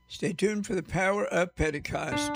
Stay tuned for the power of Pentecost.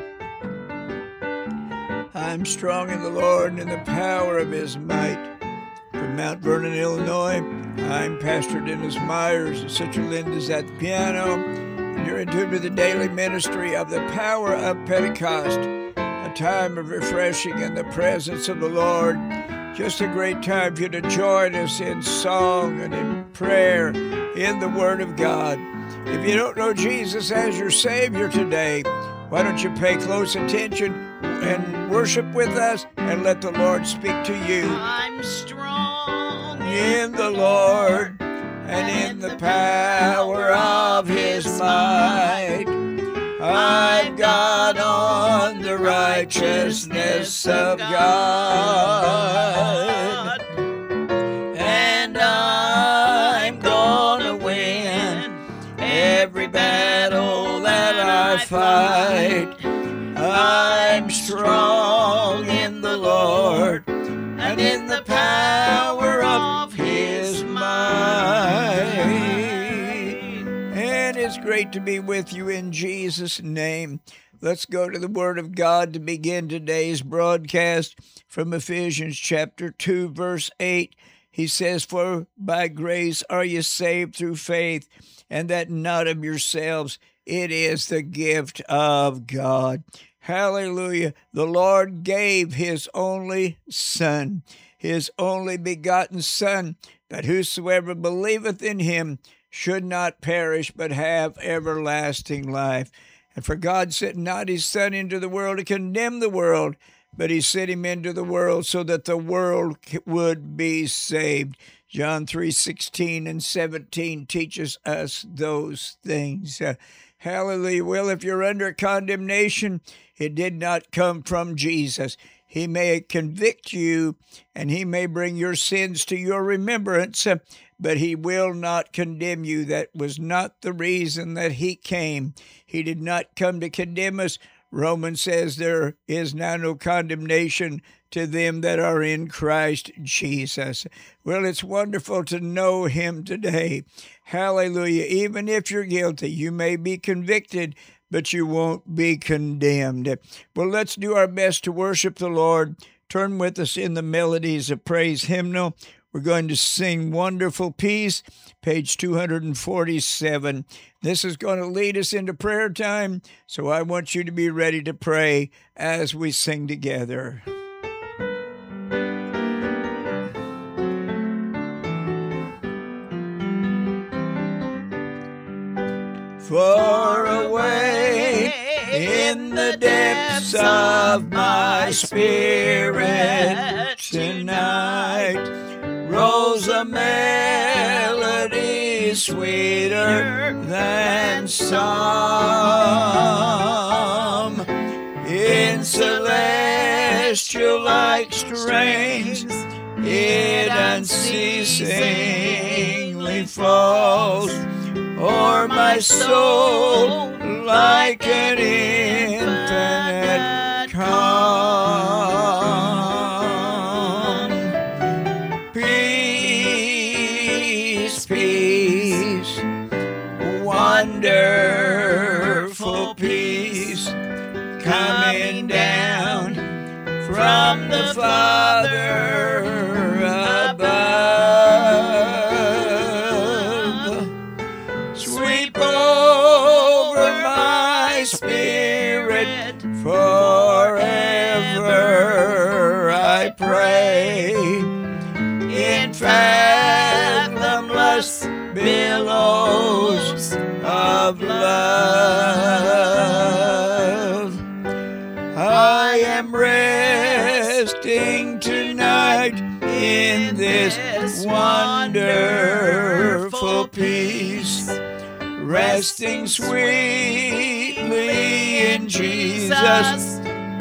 I'm strong in the Lord and in the power of his might. From Mount Vernon, Illinois, I'm Pastor Dennis Myers, and Sister Linda's at the piano. And you're in tune with the daily ministry of the power of Pentecost, a time of refreshing in the presence of the Lord. Just a great time for you to join us in song and in prayer in the Word of God. If you don't know Jesus as your Savior today, why don't you pay close attention and worship with us and let the Lord speak to you. I'm strong in the Lord and in the power of his might. I've got on the righteousness of God, and I'm gonna win every battle that I fight. I'm strong in the Lord and in the power of his might. And it's great to be with you in Jesus' name. Let's go to the Word of God to begin today's broadcast from Ephesians chapter 2, verse 8. He says, "For by grace are you saved through faith, and that not of yourselves. It is the gift of God." Hallelujah. The Lord gave his only Son, his only begotten Son, that whosoever believeth in him should not perish, but have everlasting life. And for God sent not his Son into the world to condemn the world, but he sent him into the world so that the world would be saved. John 3:16 and 17 teaches us those things. Hallelujah. Well, if you're under condemnation, it did not come from Jesus. He may convict you and he may bring your sins to your remembrance, but he will not condemn you. That was not the reason that he came. He did not come to condemn us. Romans says there is now no condemnation to them that are in Christ Jesus. Well, it's wonderful to know him today. Hallelujah. Even if you're guilty, you may be convicted, but you won't be condemned. Well, let's do our best to worship the Lord. Turn with us in the melodies of praise hymnal. We're going to sing Wonderful Peace, page 247. This is going to lead us into prayer time, so I want you to be ready to pray as we sing together. Far away in the depths of my spirit tonight rose a melody sweeter than psalm. In celestial like strains it unceasingly falls o'er my soul like an infinite calm. Peace, peace, wonderful peace, coming down from the Father above. Sweep over my spirit forever, I pray, in fathomless billows of love. I am resting tonight in this wonderful peace, resting sweetly in Jesus'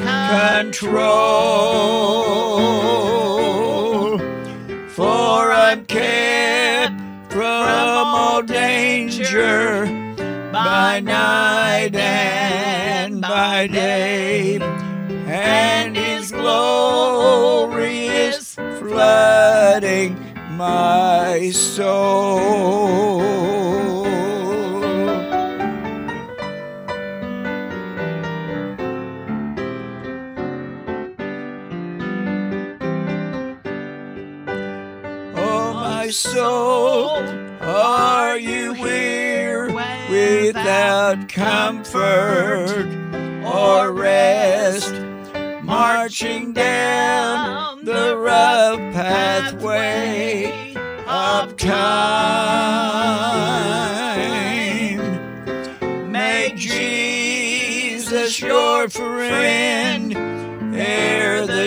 control. For I'm kept from all danger by night and by day, and his glory is flooding my soul. soul, are you weary without comfort or rest, marching down the rough pathway of time? Make Jesus your friend ere the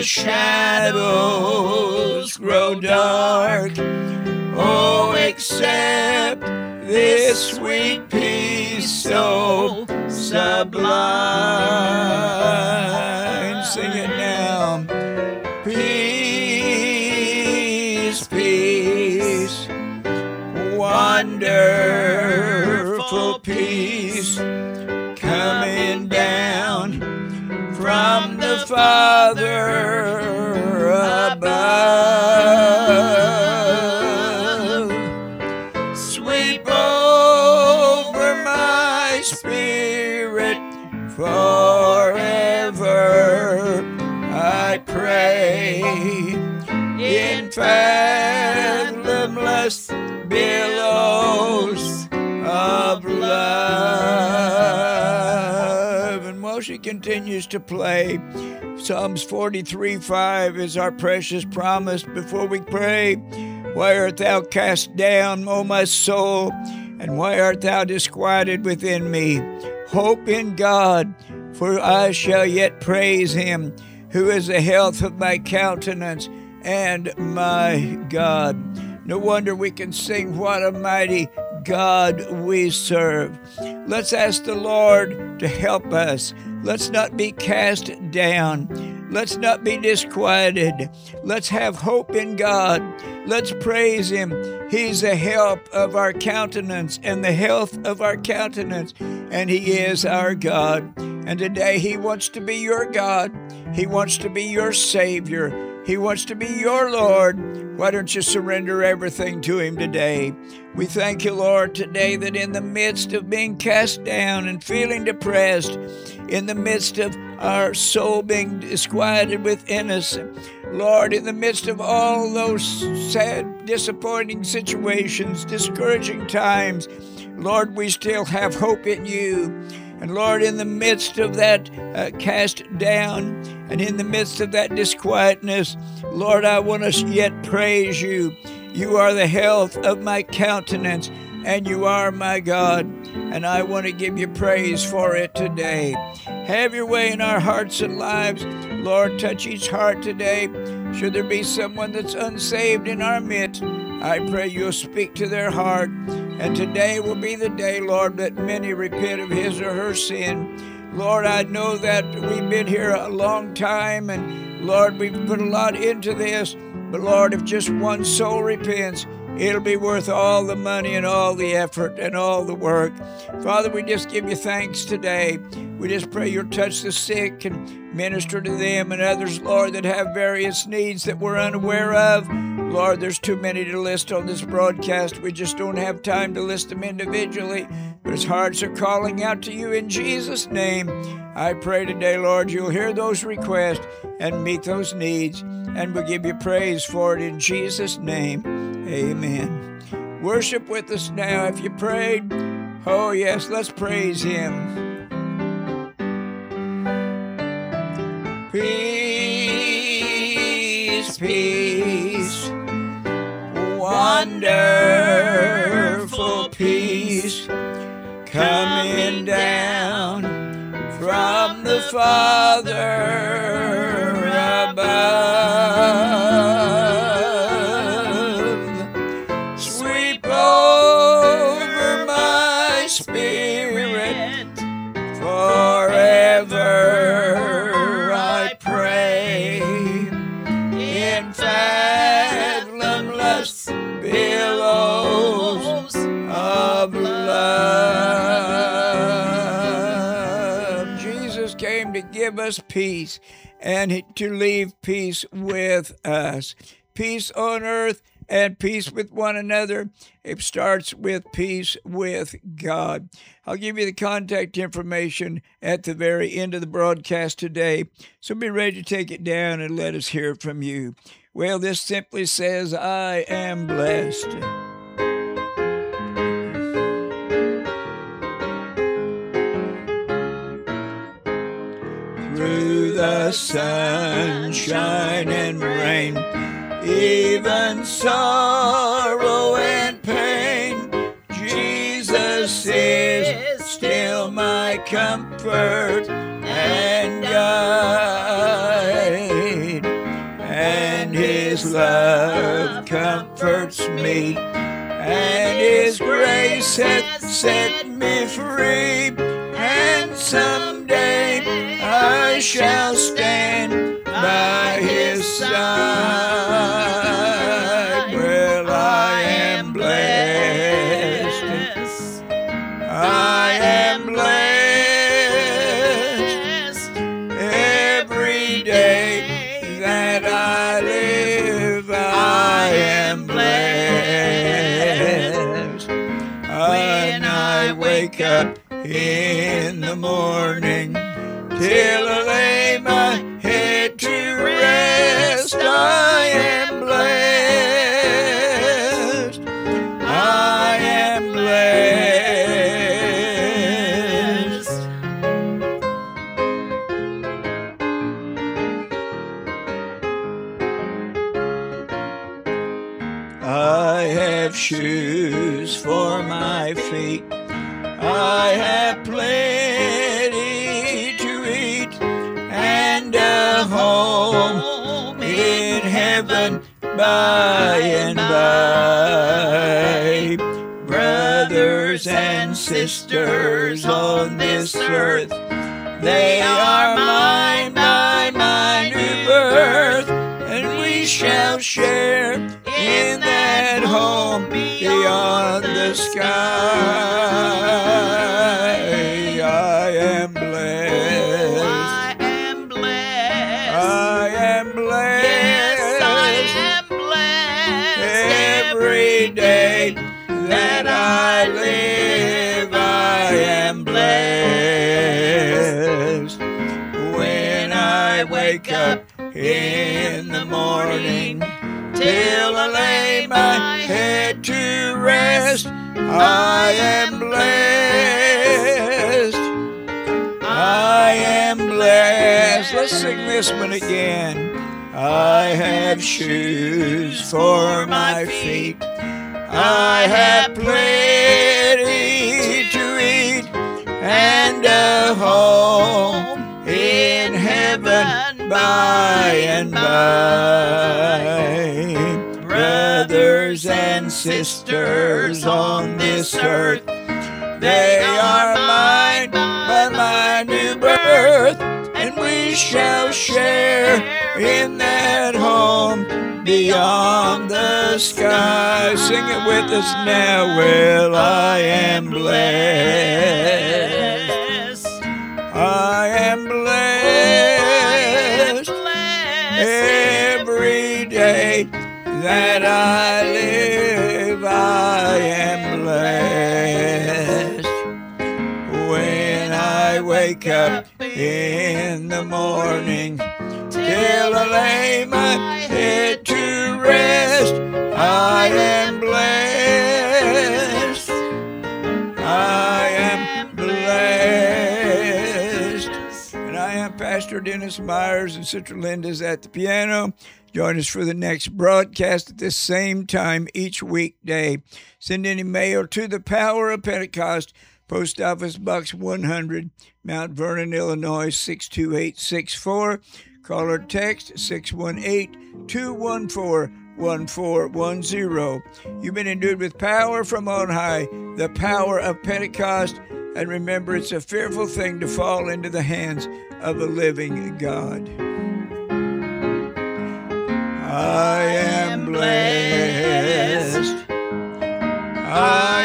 shadows grow dark. Oh, accept this sweet peace so sublime. Sing it now. Peace, peace, wonderful peace, coming down from the Father above. Sweep over my spirit forever, I pray, in fathomless billows of love. And while she continues to play, Psalms 43:5 is our precious promise before we pray. Why art thou cast down, O my soul, and why art thou disquieted within me? Hope in God, for I shall yet praise him, who is the health of my countenance and my God. No wonder we can sing, what a mighty God we serve. Let's ask the Lord to help us. Let's not be cast down. Let's not be disquieted. Let's have hope in God. Let's praise him. He's the help of our countenance and the health of our countenance, and he is our God. And today he wants to be your God. He wants to be your Savior. He wants to be your Lord. Why don't you surrender everything to him today? We thank you, Lord, today that in the midst of being cast down and feeling depressed, in the midst of our soul being disquieted within us, Lord, in the midst of all those sad, disappointing situations, discouraging times, Lord, we still have hope in you. And Lord, in the midst of that cast down and in the midst of that disquietness, Lord, I want to yet praise you. You are the health of my countenance, and you are my God, and I want to give you praise for it today. Have your way in our hearts and lives. Lord, touch each heart today. Should there be someone that's unsaved in our midst, I pray you'll speak to their heart. And today will be the day, Lord, that many repent of his or her sin. Lord, I know that we've been here a long time, and Lord, we've put a lot into this. But Lord, if just one soul repents, it'll be worth all the money and all the effort and all the work. Father, we just give you thanks today. We just pray you'll touch the sick and minister to them and others, Lord, that have various needs that we're unaware of. Lord, there's too many to list on this broadcast. We just don't have time to list them individually. But as hearts are calling out to you in Jesus' name, I pray today, Lord, you'll hear those requests and meet those needs. And we'll give you praise for it in Jesus' name. Amen. Worship with us now if you prayed. Oh, yes, let's praise him. Peace, peace, wonderful peace, coming down from the Father above. Sweep over my spirit forever, I pray, in fathomless billows of love. Jesus came to give us peace and to leave peace with us. Peace on earth and peace with one another. It starts with peace with God. I'll give you the contact information at the very end of the broadcast today, so be ready to take it down and let us hear from you. Well, this simply says, I am blessed. Through the sunshine and rain, even sorrow and pain, Jesus is still my comfort and guide, and His love comforts me, and His grace hath set me free, and someday I shall stand by His side. Well, I am blessed. I am blessed. Every day that I live, I am blessed. When I wake up in the morning, till I lay my head to rest, I am blessed. I am blessed. I have shoes for my feet, I have plenty to eat, and a home in heaven by and by. Brothers and sisters on this earth, they are mine by my new birth, and we shall share in that home beyond the sky. I am blessed. I am blessed. I am blessed. Yes, I am blessed. Every day that I live, I am blessed. When I wake up in the morning, till I lay my head to rest, I am blessed. I am blessed. Let's sing this one again. I have shoes for my feet, I have plenty to eat, and a home in heaven by and by. Brothers and sisters on this earth, they are mine by my new birth, and we shall share in that home beyond the sky. Sing it with us now. Well, I am blessed. I am blessed. Every day that I live, I am blessed. When I wake up in the morning, till I lay my head to rest, I am blessed. I am blessed. And I am Pastor Dennis Myers, and Sister Linda's at the piano. Join us for the next broadcast at this same time each weekday. Send any mail to the Power of Pentecost, Post Office Box 100, Mount Vernon, Illinois 62864. Call or text 618-214-1410. You've been endued with power from on high, the power of Pentecost. And remember, it's a fearful thing to fall into the hands of a living God. I am blessed. I